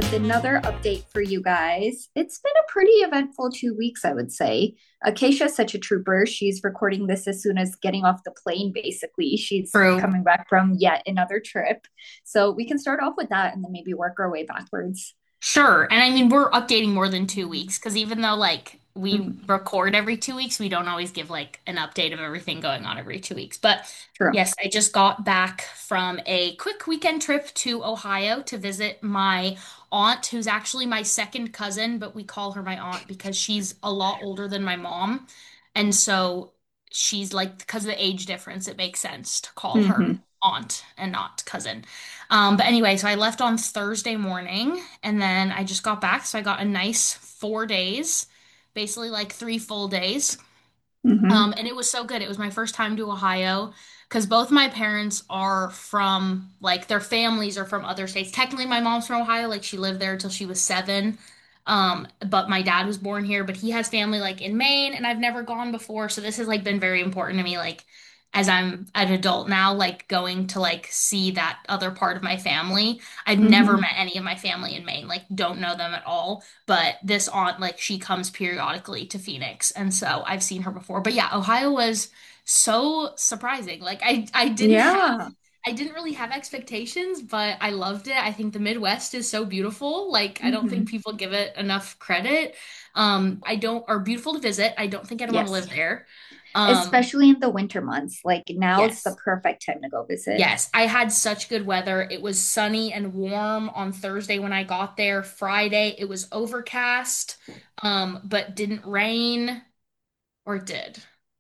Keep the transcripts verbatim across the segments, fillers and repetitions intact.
with another update for you guys. It's been a pretty eventful two weeks, I would say. Acacia is such a trooper. She's recording this as soon as getting off the plane, basically. She's True. coming back from yet another trip. So we can start off with that and then maybe work our way backwards. Sure. And I mean, we're updating more than two weeks because even though like we Mhm. record every two weeks, we don't always give like an update of everything going on every two weeks. But True. yes, I just got back from a quick weekend trip to Ohio to visit my aunt, who's actually my second cousin, but we call her my aunt because she's a lot older than my mom. And so she's like, because of the age difference, it makes sense to call her Hmm. aunt and not cousin. Um, but anyway, so I left on Thursday morning and then I just got back. So I got a nice four days, basically like three full days. Hmm. Um, and it was so good. It was my first time to Ohio because both my parents are from, like, their families are from other states. Technically, my mom's from Ohio, like, she lived there until she was seven. Um, but my dad was born here, but he has family like in Maine, and I've never gone before. So this has like been very important to me, like, as I'm an adult now, like going to like see that other part of my family. I've never Hmm. met any of my family in Maine, like, don't know them at all. But this aunt, like, she comes periodically to Phoenix, and so I've seen her before. But yeah, Ohio was so surprising. Like I I didn't have Yeah. I didn't really have expectations, but I loved it. I think the Midwest is so beautiful. Like I don't think Hmm. people give it enough credit. Um, I don't are beautiful to visit. I don't think I'd want to Yes. live there. Um, Especially in the winter months. Like now is the yes. perfect time to go visit. Yes, I had such good weather. It was sunny and warm on Thursday when I got there. Friday, it was overcast, um, but didn't rain, or it did.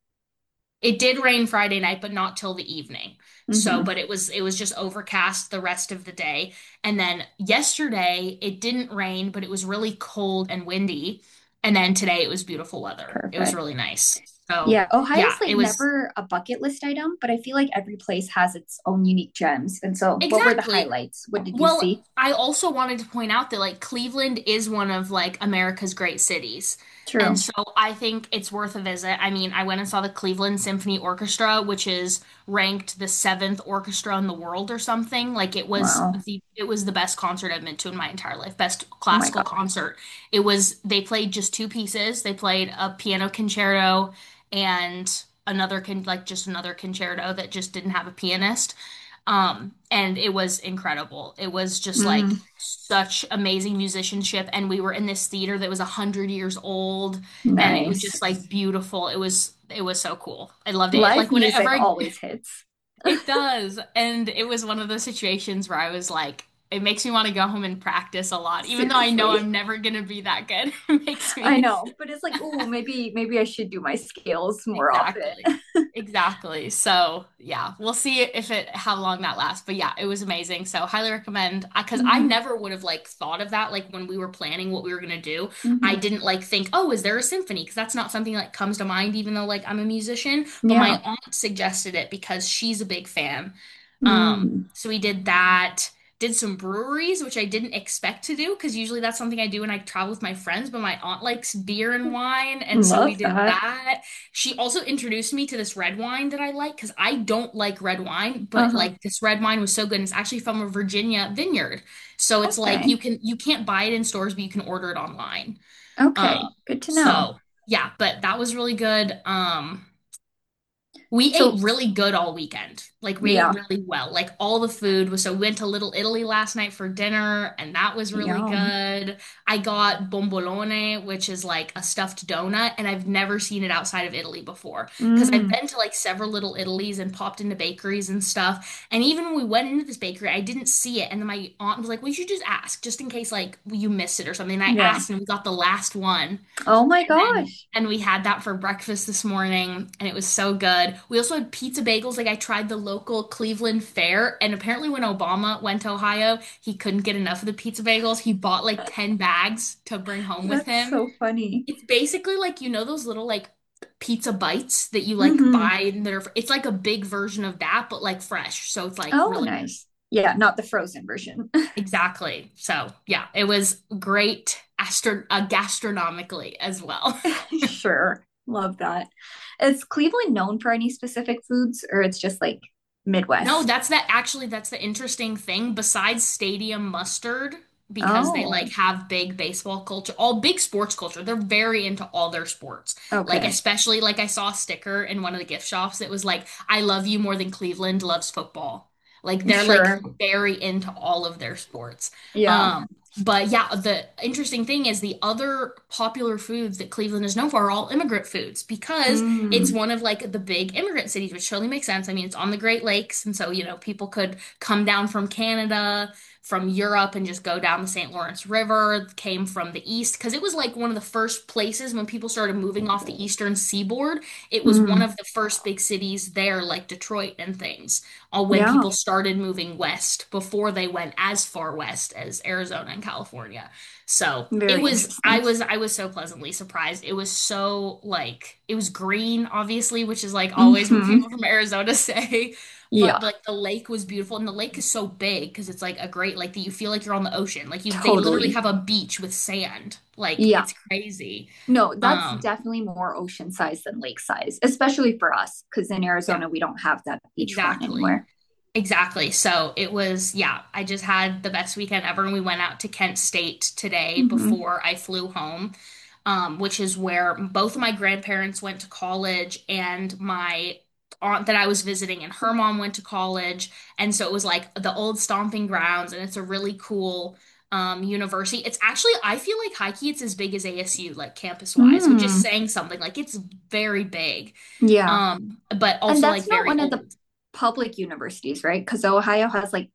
It did rain Friday night, but not till the evening. So, Hmm. but it was it was just overcast the rest of the day. And then yesterday, it didn't rain, but it was really cold and windy. And then today it was beautiful weather. It was Perfect. really nice. So, Yeah, Ohio's yeah, like it was never a bucket list item, but I feel like every place has its own unique gems. And so, what were the exactly. highlights? What did you Well, see? I also wanted to point out that like Cleveland is one of like America's great cities. And True. so I think it's worth a visit. I mean, I went and saw the Cleveland Symphony Orchestra, which is ranked the seventh orchestra in the world or something. Like it was Wow. the it was the best concert I've been to in my entire life. Best Oh my classical God. concert. It was they played just two pieces. They played a piano concerto and another con like just another concerto that just didn't have a pianist. Um, and it was incredible. It was just like Mm, such amazing musicianship. And we were in this theater that was a hundred years old, and it was nice. just like beautiful. It was it was so cool. I loved it. Live Like whenever music I, always hits. it does. And it was one of those situations where I was like, it makes me want to go home and practice a lot, even though I know Seriously. I'm never gonna be that good. It makes I me know, but it's like, oh, maybe maybe I should do my scales more often. exactly. Exactly. So, yeah, we'll see if it how long that lasts. But yeah, it was amazing. So, highly recommend because I Hmm. never would have like thought of that like when we were planning what we were gonna do. I Hmm. didn't like think, "Oh, is there a symphony?" Because that's not something like comes to mind even though like I'm a musician, but my Yeah. aunt suggested it because she's a big fan. Um, Mm, so we did that. Did some breweries, which I didn't expect to do because usually that's something I do when I travel with my friends, but my aunt likes beer and wine, and so we love did that. that. She also introduced me to this red wine that I like because I don't like red wine, but Uh-huh. like this red wine was so good. And it's actually from a Virginia vineyard. So it's like Okay. you can you can't buy it in stores, but you can order it online. Um, Okay. Good to know. so yeah, but that was really good. Um, we ate So, really good all weekend. Like we ate yeah. really well. Like all the food was so we went to Little Italy last night for dinner and that was really Yum. good. I got bombolone, which is like a stuffed donut, and I've never seen it outside of Italy before. Because I've Mm, been to like several Little Italies and popped into bakeries and stuff. And even when we went into this bakery, I didn't see it. And then my aunt was like, "We should just ask, just in case like you missed it or something." And I yeah. asked and we got the last one. Oh my And then gosh. and we had that for breakfast this morning, and it was so good. We also had pizza bagels. Like I tried the local Cleveland Fair, and apparently when Obama went to Ohio, he couldn't get enough of the pizza bagels. He bought like ten bags to bring home with That's him. so funny. It's basically like you know those little like pizza bites that you like Hmm. buy and that are it's like a big version of that, but like fresh. So it's like Oh, really good. nice. Yeah, not the frozen version. Exactly. So yeah, it was great astro uh, gastronomically as well. Sure. Love that. Is Cleveland known for any specific foods or it's just like No, Midwest? that's that actually that's the interesting thing. Besides stadium mustard, because they like Oh, have big baseball culture, all big sports culture. They're very into all their sports. Like okay. especially like I saw a sticker in one of the gift shops that was like, I love you more than Cleveland loves football. Like they're like Sure. very into all of their sports. Yeah. Um, but yeah, the interesting thing is the other popular foods that Cleveland is known for are all immigrant foods because it's Mm. one of like the big immigrant cities, which totally makes sense. I mean, it's on the Great Lakes, and so you know people could come down from Canada, from Europe, and just go down the Saint Lawrence River. Came from the east because it was like one of the first places when people started moving off the eastern seaboard. It was one Mm. of the first big cities there, like Detroit and things, uh, when Yeah. people started moving west before they went as far west as Arizona and California. So it Very was, I interesting. was, I was so pleasantly surprised. It was so like, it was green, obviously, which is like always what Hmm. people from Arizona say. Yeah, But like the lake was beautiful, and the lake is so big because it's like a great lake that you feel like you're on the ocean. Like you, they literally totally. have a beach with sand. Like Yeah. it's crazy. No, that's Um, definitely more ocean size than lake size, especially for us, because in yeah, Arizona we don't have that beachfront exactly. anywhere. Exactly. So it was, yeah, I just had the best weekend ever. And we went out to Kent State today Hmm. before I flew home, um, which is where both of my grandparents went to college and my aunt that I was visiting and her mom went to college. And so it was like the old stomping grounds, and it's a really cool um university. It's actually, I feel like high key it's as big as A S U, like campus wise, which is Mm. saying something. Like it's very big. Yeah. Um, but And also that's like not very one of the old. public universities, right? Because Ohio has like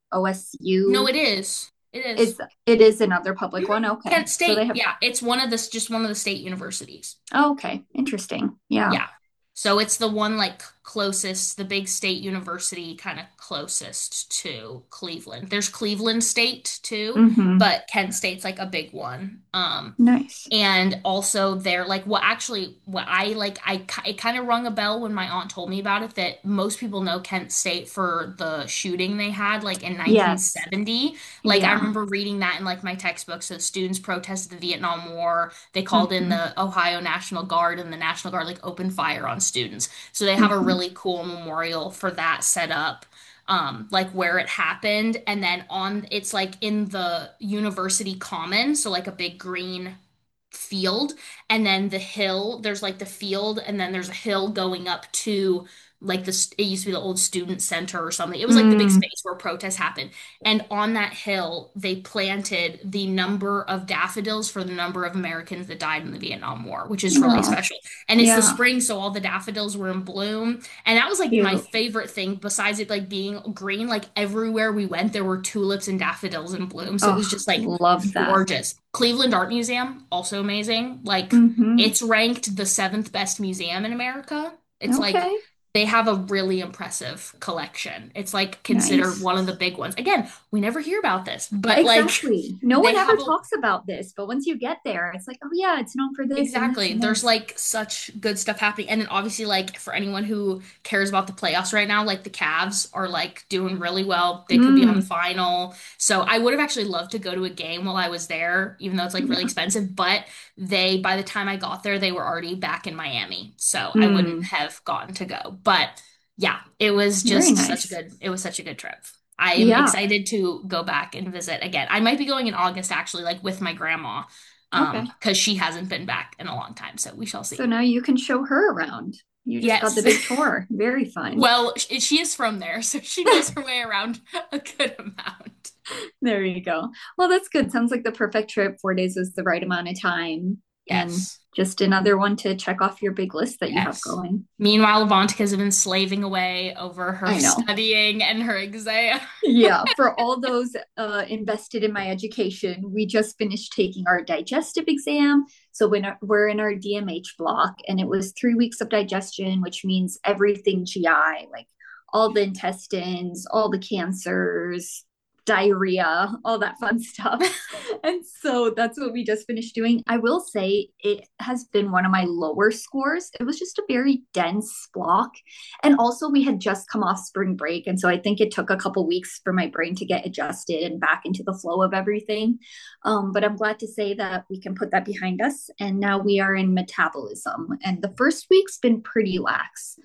No, O S U. it is. It is. Is it is another public Mhm. one? Okay. Kent So they State. have, Yeah, it's one of the just one of the state universities. oh, okay. Interesting. Yeah. Yeah. So it's the one like closest, the big state university kind of closest to Cleveland. There's Cleveland State too, Hmm. but Kent State's like a big one. Um, Nice. and also they're like, well, actually, what I like, I ki- it kind of rung a bell when my aunt told me about it that most people know Kent State for the shooting they had like in Yes. nineteen seventy. Like I Yeah. remember reading that in like my textbooks. So students protested the Vietnam War. They called in Hmm. the Ohio National Guard, and the National Guard like opened fire on students. So they have a Hmm. really cool memorial for that set up. Um, like where it happened, and then on it's like in the university common, so like a big green field, and then the hill, there's like the field, and then there's a hill going up to like this, it used to be the old student center or something. It was like the big Mm. space where protests happened. And on that hill, they planted the number of daffodils for the number of Americans that died in the Vietnam War, which is really Oh, special. And it's the yeah. spring, so all the daffodils were in bloom. And that was like my Cute. favorite thing, besides it like being green. Like everywhere we went, there were tulips and daffodils in bloom. So it was Oh, just like love that. gorgeous. Cleveland Art Museum, also amazing. Like Hmm. it's ranked the seventh best museum in America. It's like Okay. they have a really impressive collection. It's like considered Nice. one of the big ones. Again, we never hear about this, but like Exactly. No they one ever have a talks about this, but once you get there, it's like, oh yeah, it's known for this and this exactly. and There's this. like such good stuff happening. And then obviously like for anyone who cares about the playoffs right now, like the Cavs are like doing really well. They could be on the Mm, final. So I would have actually loved to go to a game while I was there, even though it's like really yeah. expensive, but they by the time I got there, they were already back in Miami. So I wouldn't Mm, have gotten to go. But yeah, it was very just such a nice. good it was such a good trip. I am Yeah. excited to go back and visit again. I might be going in August actually, like with my grandma, um, Okay. because she hasn't been back in a long time, so we shall So see. now you can show her around. You just got Yes. the big tour. Very fun. Well, sh- she is from there, so she knows her way around a good amount. There you go. Well, that's good. Sounds like the perfect trip. Four days is the right amount of time. And Yes. just another one to check off your big list that you have Yes. going. Meanwhile, Avantica's been slaving away over her I know. studying and her exam. Yeah, for all those uh, invested in my education, we just finished taking our digestive exam. So when we're in our D M H block, and it was three weeks of digestion, which means everything G I, like all the intestines, all the cancers, diarrhea, all that fun stuff. And so that's what we just finished doing. I will say it has been one of my lower scores. It was just a very dense block. And also, we had just come off spring break. And so I think it took a couple weeks for my brain to get adjusted and back into the flow of everything. Um, but I'm glad to say that we can put that behind us. And now we are in metabolism. And the first week's been pretty lax.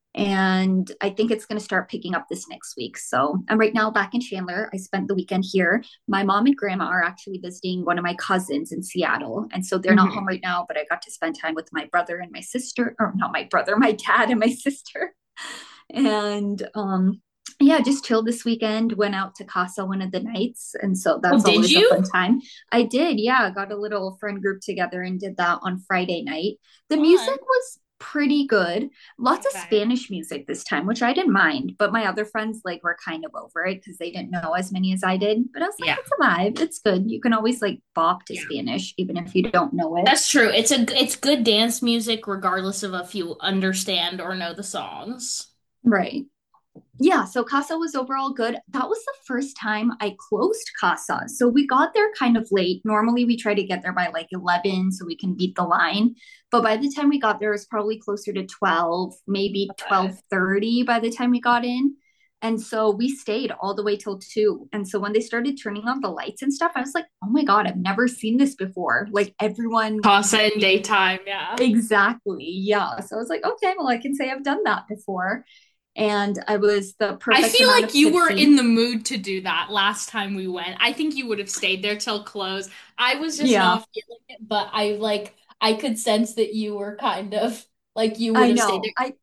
And I think it's going to start picking up this next week. So I'm right now back in Chandler. I spent the weekend here. My mom and grandma are actually visiting one of my cousins in Seattle. And so they're not home Hmm. right now, but I got to spend time with my brother and my sister, or not my brother, my dad and my sister. And um, yeah, just chilled this weekend, went out to Casa one of the nights. And so Oh, that's did always a you? fun time. I did, yeah, got a little friend group together and did that on Friday night. The music Fun. was pretty good. Lots of Okay. Spanish music this time, which I didn't mind. But my other friends like were kind of over it because they didn't know as many as I did. But I was like, Yeah. it's a vibe. It's good. You can always like bop to Yeah. Spanish even if you don't know it. That's true. It's a it's good dance music regardless of if you understand or know the songs. Right. Yeah, so Casa was overall good. That was the first time I closed Casa. So we got there kind of late. Normally we try to get there by like eleven so we can beat the line. But by the time we got there, it was probably closer to twelve, maybe Okay. twelve thirty by the time we got in. And so we stayed all the way till two. And so when they started turning on the lights and stuff, I was like, oh my God, I've never seen this before. Like everyone, Casa in daytime, yeah. exactly. Yeah. So I was like, okay, well, I can say I've done that before. And I was the I perfect feel amount like of you were in tipsy. the mood to do that last time we went. I think you would have stayed there till close. I was just Yeah, not feeling it, but I like I could sense that you were kind of like you would I have stayed know. there. I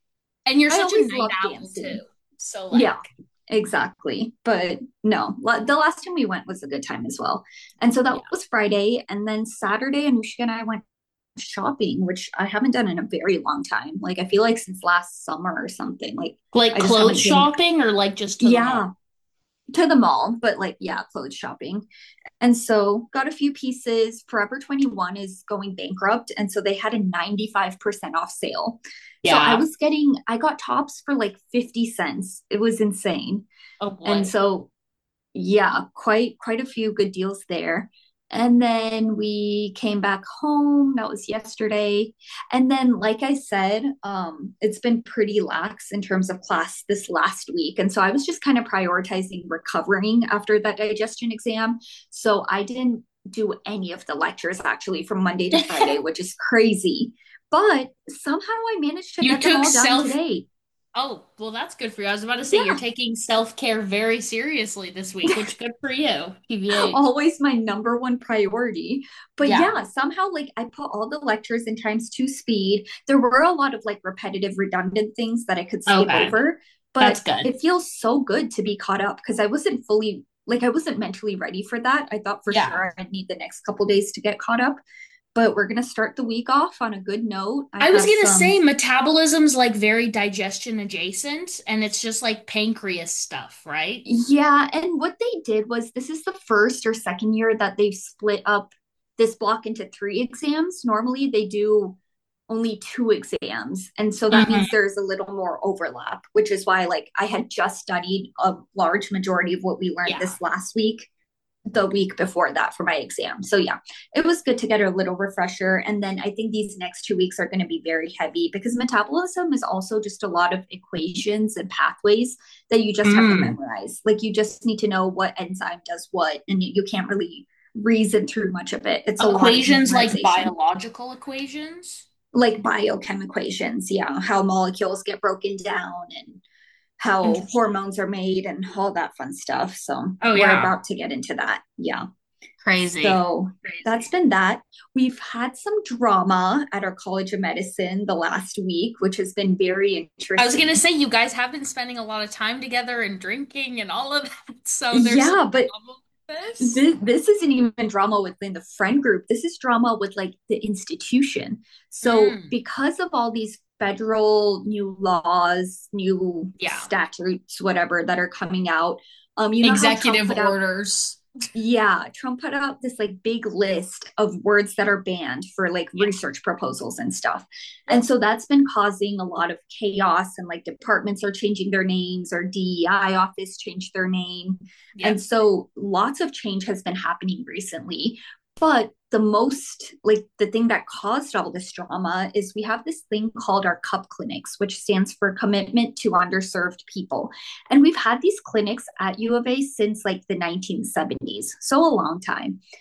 And you're I such a always night love owl too. dancing. So Yeah, like, exactly. But no, la- the last time we went was a good time as well. And so that yeah. was Friday. And then Saturday, Anushka and I went shopping, which I haven't done in a very long time. Like, I feel like since last summer or something. Like, Like I just clothes haven't been, shopping or like just to the mall? yeah, to the mall, but like, yeah, clothes shopping. And so got a few pieces. Forever twenty-one is going bankrupt. And so they had a ninety-five percent off sale. So I Yeah. was getting, I got tops for like fifty cents. It was insane. Oh And boy. so yeah, quite quite a few good deals there. And then we came back home. That was yesterday. And then, like I said, um, it's been pretty lax in terms of class this last week. And so I was just kind of prioritizing recovering after that digestion exam. So I didn't do any of the lectures actually from Monday to Friday, which is crazy. But somehow I managed to You get them took all done self today. Oh, well, that's good for you. I was about to say you're Yeah. taking self-care very seriously this week, which good for you, T B H. Always my number one priority. But Yeah. yeah, somehow like I put all the lectures in times two speed. There were a lot of like repetitive, redundant things that I could skip Okay. over, That's but good. it feels so good to be caught up because I wasn't fully like I wasn't mentally ready for that. I thought for Yeah. sure I'd need the next couple days to get caught up, but we're gonna start the week off on a good note. I I was have gonna some. say metabolism's like very digestion adjacent, and it's just like pancreas stuff, right? Yeah, and what they did was this is the first or second year that they've split up this block into three exams. Normally they do only two exams. And so that Hmm. means there's a little more overlap, which is why like I had just studied a large majority of what we learned Yeah. this last week the week before that for my exam. So yeah, it was good to get a little refresher. And then I think these next two weeks are going to be very heavy because metabolism is also just a lot of equations and pathways that you just have to Mm. memorize. Like you just need to know what enzyme does what, and you, you can't really reason through much of it. It's a lot of Equations like memorization, biological equations. like biochem equations. Yeah, how molecules get broken down and how Interesting. hormones are made and all that fun stuff. So Oh we're yeah. about to get into that. Yeah. Crazy. So that's Crazy. been that. We've had some drama at our College of Medicine the last week, which has been very I was gonna interesting. say you guys have been spending a lot of time together and drinking and all of that, so there's some Yeah, but drama with this. this, this isn't even drama within the friend group. This is drama with like the institution. So, Mm. because of all these federal new laws, new Yeah. statutes, whatever that are coming out, um, you know how Trump Executive put out orders. yeah, Trump put out this like big list of words that are banned for like Yeah. research proposals and stuff. And Yep. so that's been causing a lot of chaos and like departments are changing their names or D E I office changed their name. And Yep. so lots of change has been happening recently. But the most like the thing that caused all this drama is we have this thing called our CUP clinics, which stands for Commitment to Underserved People. And we've had these clinics at U of A since like the nineteen seventies, so a long time.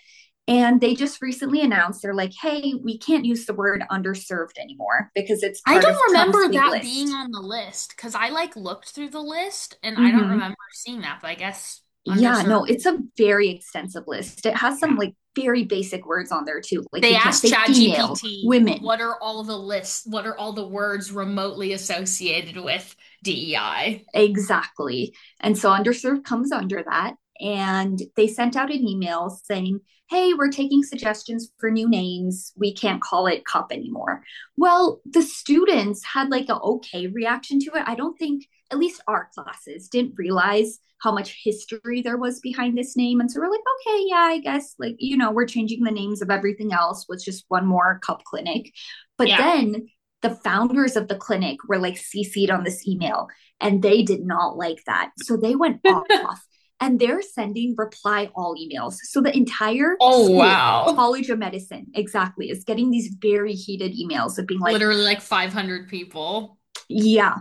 And they just recently announced they're like, hey, we can't use the word underserved anymore because it's I part don't of Trump's remember big that being list. on the list because I like looked through the list and I don't Hmm. remember seeing that, but I guess Yeah, underserved. no, it's a very extensive list. It has some Yeah. like very basic words on there too. Like They they can't asked say female, ChatGPT, women. what are all the lists, what are all the words remotely associated with D E I? Exactly. And so underserved comes under that. And they sent out an email saying, hey, we're taking suggestions for new names. We can't call it cup anymore. Well, the students had like a okay reaction to it. I don't think, at least our classes, didn't realize how much history there was behind this name. And so we're like, okay, yeah, I guess like, you know, we're changing the names of everything else with just one more cup clinic. But Yeah. then the founders of the clinic were like C C'd on this email and they did not like that. So they went off and they're sending reply all emails. So the entire Oh, school, wow. College of Medicine, exactly, is getting these very heated emails of being like, Literally like five hundred people. yeah,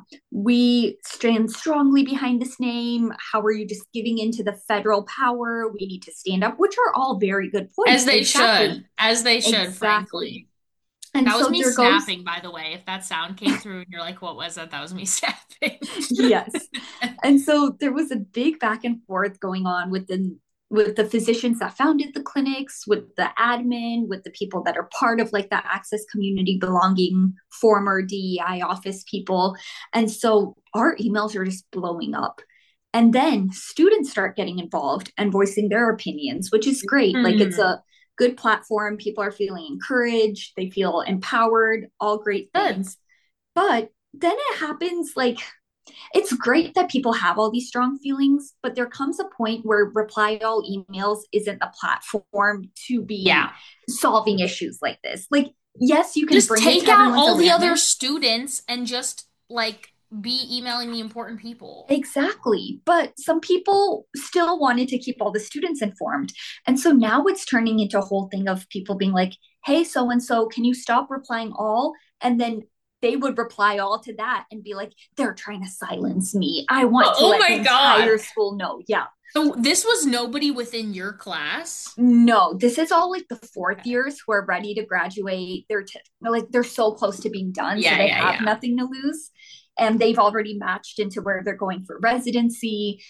we stand strongly behind this name. How are you just giving into the federal power? We need to stand up, which are all very good As points. they Exactly. should. As they should, Exactly. frankly. And That was so me there goes, snapping, by the way. If that sound came through and you're like, what was that? That was me snapping. yes. And so there was a big back and forth going on with the with the physicians that founded the clinics, with the admin, with the people that are part of like that access community belonging, former D E I office people. And so our emails are just blowing up. And then students start getting involved and voicing their opinions, which is great. Like it's Hmm. a good platform. People are feeling encouraged, they feel empowered, all great Good. things. But then it happens like it's great that people have all these strong feelings, but there comes a point where reply all emails isn't a platform to be Yeah. solving issues like this. Like, yes, you can Just bring it take to out everyone's all the other awareness. students and just like be emailing the important people. Exactly. But some people still wanted to keep all the students informed. And so now it's turning into a whole thing of people being like, hey, so and so, can you stop replying all? And then they would reply all to that and be like, they're trying to silence me. I want to Oh let the my God. entire school know. Yeah. So this was nobody within your class? No, this is all like the fourth Okay. years who are ready to graduate. They're t- like they're so close to being done, so Yeah, they yeah, have yeah. nothing to lose, and they've already matched into where they're going for residency.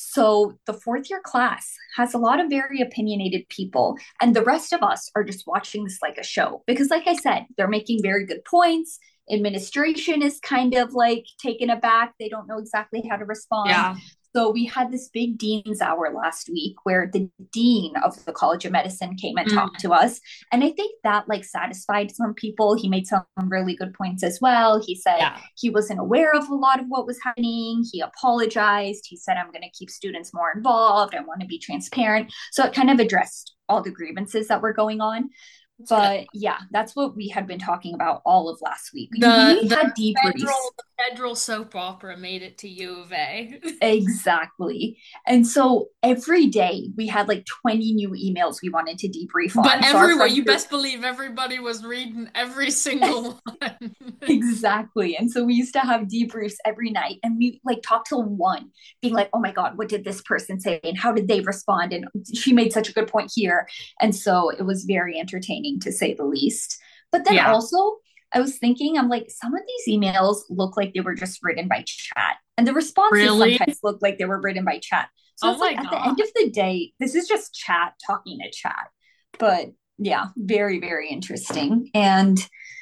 So the fourth year class has a lot of very opinionated people, and the rest of us are just watching this like a show because, like I said, they're making very good points. Administration is kind of like taken aback; they don't know exactly how to respond. Yeah. So we had this big dean's hour last week where the dean of the College of Medicine came and talked Mm, to us. And I think that like satisfied some people. He made some really good points as well. He said yeah. he wasn't aware of a lot of what was happening. He apologized. He said, I'm going to keep students more involved. I want to be transparent. So it kind of addressed all the grievances that were going on. That's good. But yeah, that's what we had been talking about all of last week. The We the had debriefs. federal the federal soap opera made it to U of A. Exactly. And so every day we had like twenty new emails we wanted to debrief But on. So our everyone, friend you group, best believe everybody was reading every single one. exactly. And so we used to have debriefs every night and we like talk till one, being like, oh my God, what did this person say? And how did they respond? And she made such a good point here. And so it was very entertaining to say the least. But then Yeah. also, I was thinking, I'm like, some of these emails look like they were just written by chat. And the responses Really? sometimes look like they were written by chat. So Oh it's like my at the end God. of the day, this is just chat talking to chat. But yeah, very, very interesting. And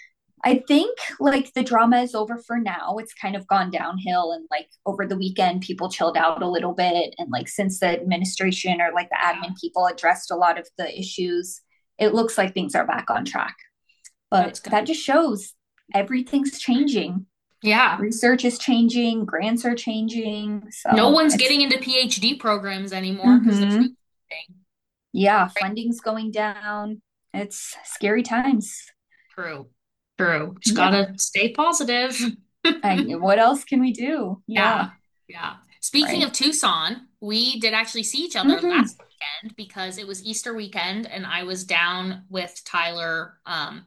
I think like the drama is over for now. It's kind of gone downhill. And like over the weekend, people chilled out a little bit. And like since the administration or like the Yeah, admin people addressed a lot of the issues, it looks like things are back on track. But that's good. that just shows everything's changing. Yeah. Research is changing, grants are changing. No So one's it's, getting into PhD programs anymore because there's no mm-hmm. funding. Yeah, funding's going down. It's scary times. True. True. Just Yeah. gotta stay positive. And what else can we do? Yeah. Yeah. Yeah. Speaking Right. of Tucson, we did actually see each other Mm-hmm. last weekend because it was Easter weekend and I was down with Tyler, um,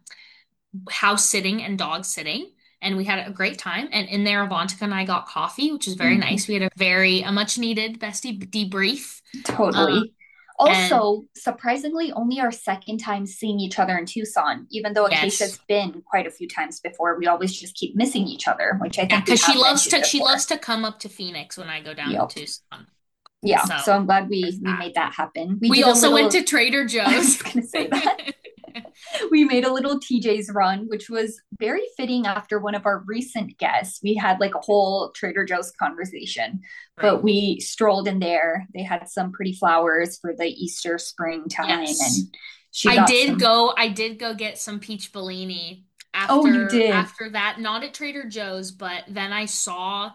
house sitting and dog sitting. And we had a great time. And in there, Avantika and I got coffee, which is very Mm-hmm. nice. We had a very, a much needed bestie debrief. Um, Totally. And Also, surprisingly, only our second time seeing each other in Tucson, even though yes. Acacia's been quite a few times before. We always just keep missing each other, which I Yeah, think we because she have loves mentioned to she before. loves to come up to Phoenix when I go down to Yep. Tucson. Yeah. So So I'm glad there's we we that. made that happen. We We did a also went little to Trader I Joe's. was gonna say that. We made a little T J's run, which was very fitting after one of our recent guests. We had like a whole Trader Joe's conversation, but True. we strolled in there. They had some pretty flowers for the Easter springtime, Yes. and she I got did some. go I did go get some peach Bellini Oh, you after did. after that, not at Trader Joe's, but then I saw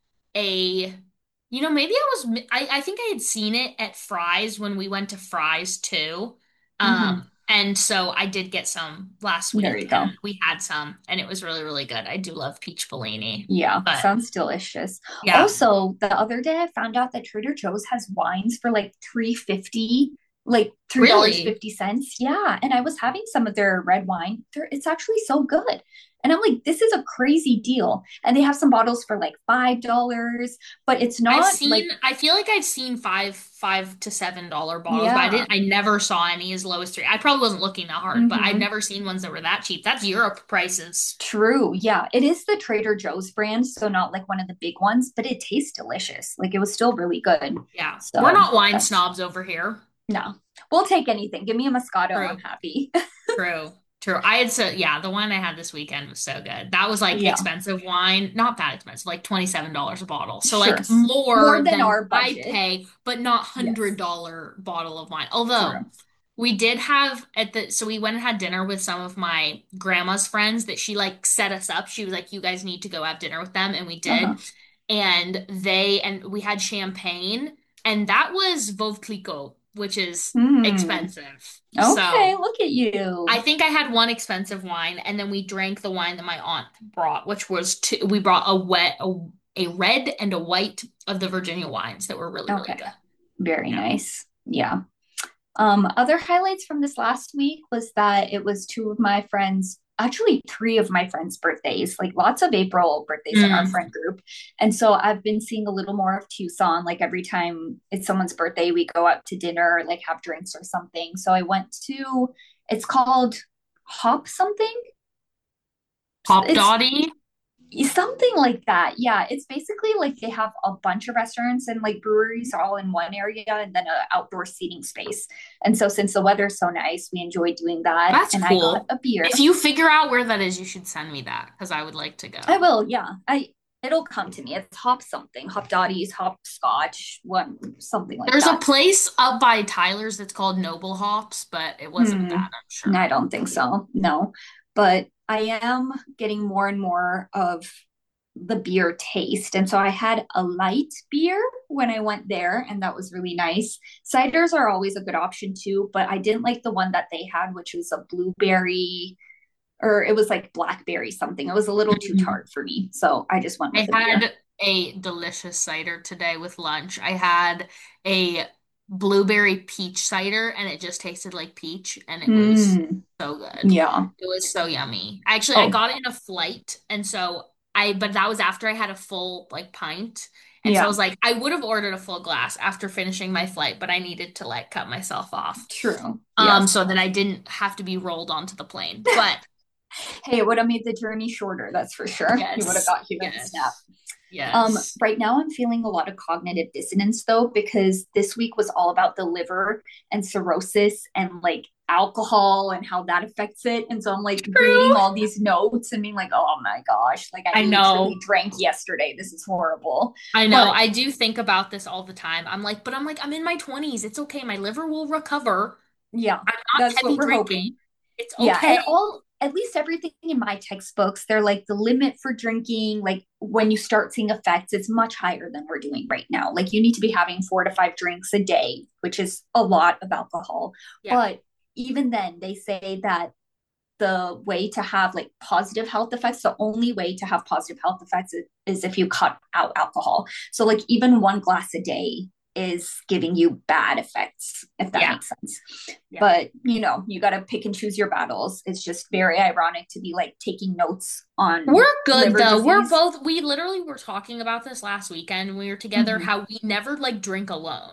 a you know, maybe I was mi- I, I think I had seen it at Fry's when we went to Fry's too. Hmm. Um, and so I did get some last There you week and go. we had some and it was really, really good. I do love peach Bellini. Yeah, But sounds delicious. yeah. Also, the other day I found out that Trader Joe's has wines for like three fifty, like three dollars Really? fifty cents. Yeah, and I was having some of their red wine. They're, it's actually so good. And I'm like, this is a crazy deal. And they have some bottles for like five dollars, but it's I've not seen, like, I feel like I've seen five, five to seven dollar bottles, but I yeah. didn't, I never saw any as low as three. I probably wasn't looking that hard, but I've Hmm. never seen ones that were that cheap. That's Europe prices. True. Yeah. It is the Trader Joe's brand, so not like one of the big ones, but it tastes delicious. Like it was still really good. Yeah. We're So not wine that's snobs over here. no. We'll take anything. Give me a Moscato. I'm True. happy. True. True. I had so, yeah, the wine I had this weekend was so good. That was like Yeah, expensive wine, not that expensive, like twenty-seven dollars a bottle. So sure. like more More than than our I budget. pay, but not Yes, one hundred dollar bottle of wine. Although true. we did have at the, so we went and had dinner with some of my grandma's friends that she like set us up. She was like, you guys need to go have dinner with them. And we Uh-huh. did. And they, and we had champagne and that was Veuve Clicquot, which is Hmm. expensive. Okay, So look at I you. think I had one expensive wine, and then we drank the wine that my aunt brought, which was two, we brought a wet a, a red and a white of the Virginia wines that were really, really Okay. good. Very Yeah. nice. Yeah. Um, other highlights from this last week was that it was two of my friends, actually three of my friends' birthdays, like lots of April birthdays in our Mm. friend group. And so I've been seeing a little more of Tucson. Like every time it's someone's birthday, we go out to dinner, like have drinks or something. So I went to, it's called Hop something. Hop It's Dottie. something like that. Yeah, it's basically like they have a bunch of restaurants and like breweries all in one area and then an outdoor seating space. And so since the weather's so nice, we enjoy doing that. That's And I got cool. a beer. If you figure out where that is, you should send me that because I would like to I go. will, yeah. I it'll come to me. It's hop something, hop dotties, hop scotch, one something like There's a that. place up by Tyler's that's called Noble Hops, but it wasn't Hmm. that, I'm No, sure. I don't think so. No. But I am getting more and more of the beer taste. And so I had a light beer when I went there, and that was really nice. Ciders are always a good option too, but I didn't like the one that they had, which was a blueberry or it was like blackberry something. It was a little too Mhm. tart for me. So I just went I with a beer. had a delicious cider today with lunch. I had a blueberry peach cider and it just tasted like peach and it was Mm, so good. yeah. It was so yummy. Actually, I Oh, got it in a flight and so I but that was after I had a full like pint. And so I yeah. was like, I would have ordered a full glass after finishing my flight, but I needed to like cut myself off. True. Um, Yes. so that I didn't have to be rolled onto the plane. But Hey, it would have made the journey shorter, that's for sure. You would have yes, got here in a snap. yes, Um, yes. right now, I'm feeling a lot of cognitive dissonance though, because this week was all about the liver and cirrhosis and like alcohol and how that affects it. And so I'm like reading True. all these notes and being like, oh my gosh, like I I literally know. drank yesterday. This is horrible. I know. But I do think about this all the time. I'm like, but I'm like, I'm in my twenties. It's okay. My liver will recover. yeah, I'm not that's what heavy we're drinking. hoping. It's Yeah, okay. and all at least everything in my textbooks, they're like the limit for drinking, like when you start seeing effects, it's much higher than we're doing right now. Like you need to be having four to five drinks a day, which is a lot of alcohol. Yeah. But even then, they say that the way to have like positive health effects, the only way to have positive health effects is, is if you cut out alcohol. So, like, even one glass a day is giving you bad effects, if that Yeah. makes sense. Yeah. But, you know, you got to pick and choose your battles. It's just very ironic to be like taking notes on We're good liver though. We're disease. both, we literally were talking about this last weekend when we were together, Mm-hmm. how we never like drink alone.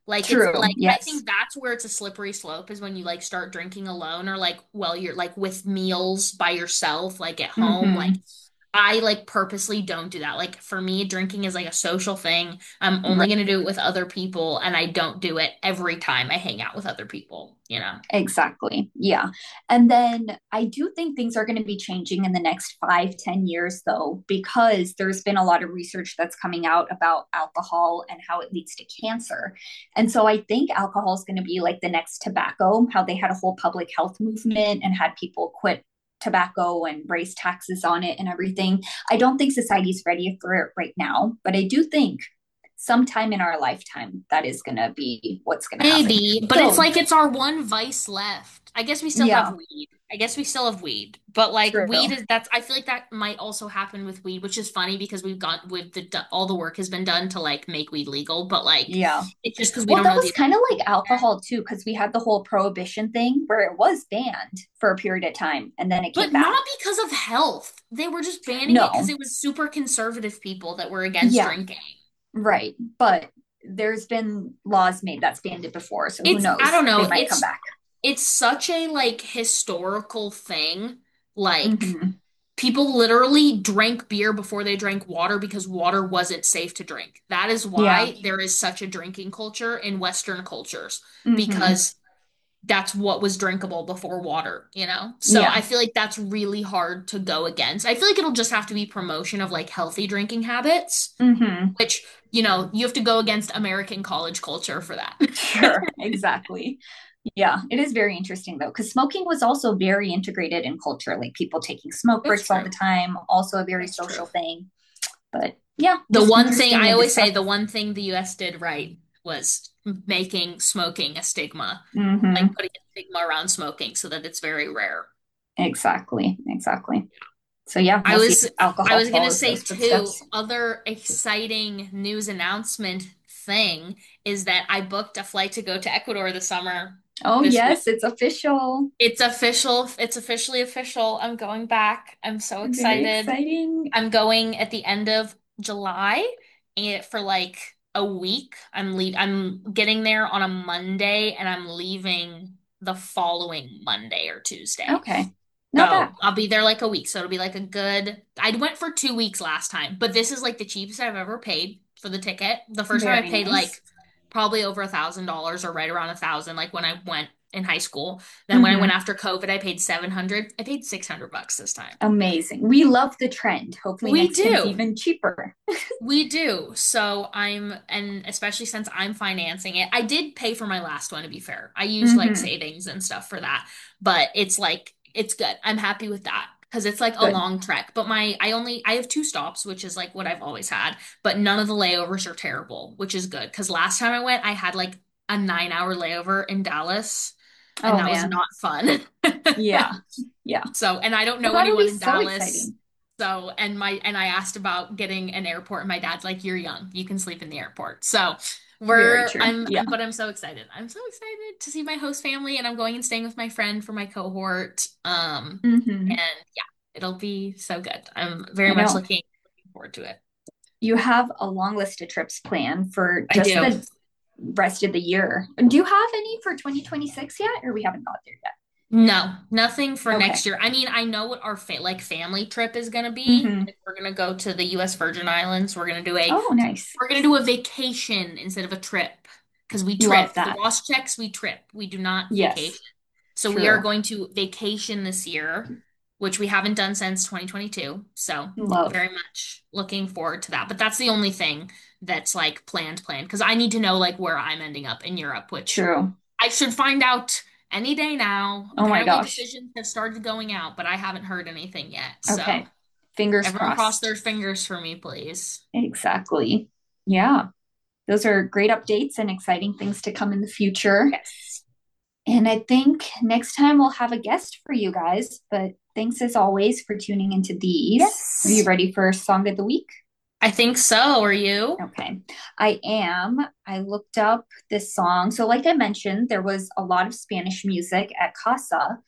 Like it's True. like I Yes. think that's where it's a slippery slope is when you like start drinking alone or like well you're like with meals by yourself like at home like Mm-hmm. I like purposely don't do that. Like for me, drinking is like a social thing. I'm only Right. gonna do it with other people, and I don't do it every time I hang out with other people, you know? Exactly. Yeah. And then I do think things are going to be changing in the next five, ten years, though, because there's been a lot of research that's coming out about alcohol and how it leads to cancer. And so I think alcohol is going to be like the next tobacco, how they had a whole public health movement and had people quit tobacco and raise taxes on it and everything. I don't think society's ready for it right now, but I do think sometime in our lifetime that is going to be what's going to happen. Maybe, but it's So, like it's our one vice left. I guess we still have yeah, weed. I guess we still have weed, but like true. weed is that's I feel like that might also happen with weed, which is funny because we've got with the all the work has been done to like make weed legal, but like Yeah. it's just because we Well, don't that know was the kind of like alcohol too, because we had the whole prohibition thing where it was banned for a period of time and then it came but back. not because of health. They were just banning it because No. it was super conservative people that were against Yeah, drinking. right. But there's been laws made that's banned it before. So who It's I knows? don't They know. might come It's back. it's such a like historical thing. Like Hmm. people literally drank beer before they drank water because water wasn't safe to drink. That is Yeah. why there is such a drinking culture in Western cultures Hmm. because that's what was drinkable before water, you know? So Yeah. I feel like that's really hard to go against. I feel like it'll just have to be promotion of like healthy drinking habits, Hmm. which, you know, you have to go against American college culture for that. Sure. Exactly. Yeah. It is very interesting though, because smoking was also very integrated in culture, like people taking smoke That's breaks all true. the time, also a very That's true. social thing. But yeah, The just one thing I interesting to always say, discuss. the one thing the U S did right was making smoking a stigma, like Hmm. putting a stigma around smoking so that it's very rare. Exactly. Exactly. So yeah, I we'll see if was I alcohol was gonna follows say those too, footsteps. other exciting news announcement thing is that I booked a flight to go to Ecuador this summer, Oh this week. yes, it's official. It's official. It's officially official. I'm going back. I'm so Very excited. exciting. I'm going at the end of July and for like a week. I'm leave I'm getting there on a Monday and I'm leaving the following Monday or Tuesday. Okay. Not bad. So I'll be there like a week. So it'll be like a good I went for two weeks last time, but this is like the cheapest I've ever paid for the ticket. The first time I Very paid nice. like probably over a thousand dollars or right around a thousand, like when I went in high school. Then when I Hmm. went after COVID, I paid seven hundred. I paid six hundred bucks this time. Amazing. We love the trend. Hopefully We next time it's do. even cheaper. We do. So I'm, and especially since I'm financing it, I did pay for my last one to be fair. I used like Hmm. savings and stuff for that, but it's like, it's good. I'm happy with that because it's like a Good. long trek. But my, I only, I have two stops, which is like what I've always had, but none of the layovers are terrible, which is good. Because last time I went, I had like a nine hour layover in Dallas and Oh that was man. not fun. Yeah. Yeah. So, and I don't Well, know that'll anyone be in so Dallas. exciting. So, and my, and I asked about getting an airport and my dad's like, you're young. You can sleep in the airport. So Very we're, true. I'm, Yeah. I'm, but I'm so excited. I'm so excited to see my host family and I'm going and staying with my friend for my cohort. Um, Hmm. and yeah, it'll be so good. I'm very I much know. looking, looking forward to it. You have a long list of trips planned for I just do. the rest of the year. Do you have any for twenty twenty-six yet, or we haven't got there No, nothing for yet? Okay. next year. I mean, I know what our fa like family trip is gonna be. Hmm. Like, we're gonna go to the U S Virgin Islands. We're gonna do a Oh, nice. we're gonna do a vacation instead of a trip because we Love trip. The that. Ross checks, we trip. We do not Yes, vacation. So we are true. going to vacation this year, which we haven't done since twenty twenty-two. So Love. very much looking forward to that. But that's the only thing that's like planned, planned because I need to know like where I'm ending up in Europe, which True. I should find out any day now. Oh my Apparently, gosh. decisions have started going out, but I haven't heard anything yet. So Okay. Fingers everyone cross crossed. their fingers for me, please. Exactly. Yeah. Those are great updates and exciting things to come in the future. Yes. And I think next time we'll have a guest for you guys. But thanks as always for tuning into these. Are you Yes. ready for Song of the Week? I think so. Are you? Okay. I am. I looked up this song. So, like I mentioned, there was a lot of Spanish music at Casa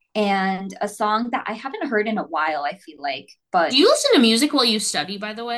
and a song that I haven't heard in a while, I feel like. Do But you listen to music while you study, by the way?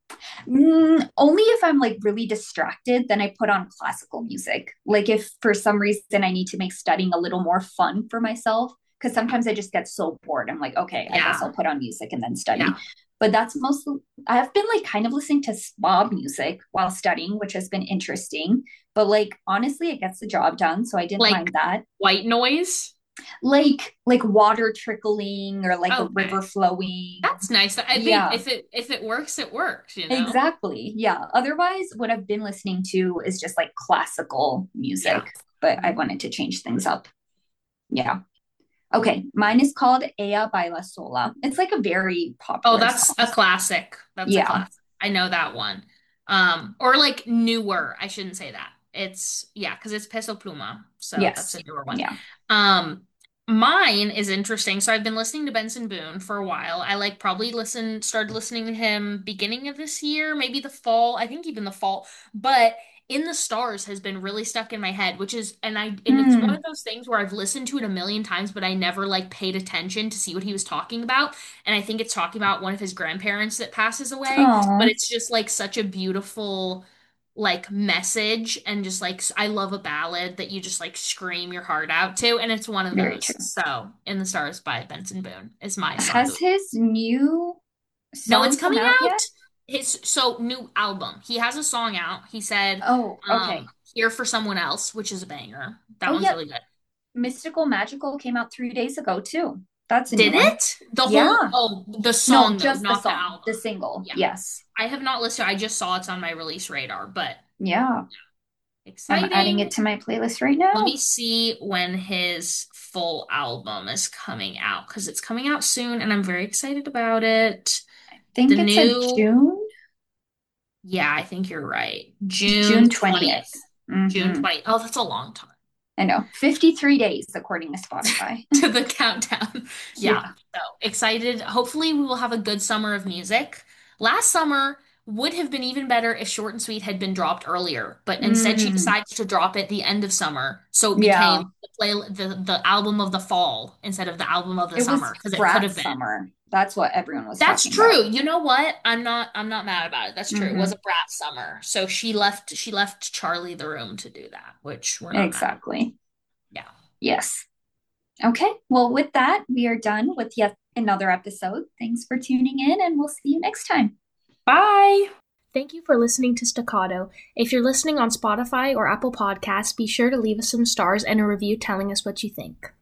Mm, only if I'm like really distracted, then I put on classical music. Like if for some reason I need to make studying a little more fun for myself, because Yeah. sometimes I just get so bored. I'm like, okay, I guess Yeah. I'll put on music and then study. Yeah. But that's mostly, I've been like kind of listening to spa music while studying, which has been interesting. But like honestly, it gets the job done. So I didn't Like mind that. white noise. Like like water trickling or like a river Okay. flowing. That's nice. I mean, Yeah. if it if it works, it works, you know? Exactly. Yeah. Otherwise, what I've been listening to is just like classical Yeah. music, but I wanted to change things up. Yeah. Okay. Mine is called Ella Baila Sola. It's like a very Oh, popular that's a song. classic. That's a Yeah. classic. I know that one. Um, or like newer. I shouldn't say that. It's yeah, because it's Peso Pluma, so that's Yes. a newer one. Yeah. Um, Mine is interesting. So I've been listening to Benson Boone for a while. I like probably listened started listening to him beginning of this year, maybe the fall. I think even the fall. But In the Stars has been really stuck in my head, which is and I and it's one Hmm. of those things where I've listened to it a million times, but I never like paid attention to see what he was talking about. And I think it's talking about one of his grandparents that passes away, but Oh, it's just like such a beautiful like message and just like I love a ballad that you just like scream your heart out to, and it's one of very those. true. So, In the Stars by Benson Boone is my song of the Has week. his new No, it's song come coming out out. yet? His so new album. He has a song out. He said, Oh, um, okay. "Here for Someone Else," which is a banger. That Oh, one's yeah. really good. Mystical Magical came out three days ago, too. That's a new Did one. it? The whole, Yeah. oh, the No, song though, just the not the song, album. the single. Yeah. Yes. I have not listened. I just saw it's on my release radar, but Yeah. I'm adding exciting. it to my playlist right Let now. me see when his full album is coming out because it's coming out soon and I'm very excited about it. The Think it's a new, June, yeah, I think you're right. June June twentieth. twentieth. June Mm-hmm. twentieth. Oh, that's a long time. I know. fifty-three days, according to Spotify. To the countdown. Yeah. Yeah. So excited. Hopefully, we will have a good summer of music. Last summer would have been even better if Short and Sweet had been dropped earlier, but instead she Mm, decided to drop it the end of summer, so it yeah. became the play the the album of the fall instead of the album of the It was summer because it could frat have been. summer. That's what everyone was That's talking about. true. You know what? I'm not I'm not mad about it. That's true. It was Hmm. a brat summer. So she left she left Charlie the room to do that, which we're not mad. Exactly. Yeah. Yes. Okay. Well, with that, we are done with yet another episode. Thanks for tuning in, and we'll see you next time. Bye. Thank you for listening to Staccato. If you're listening on Spotify or Apple Podcasts, be sure to leave us some stars and a review telling us what you think.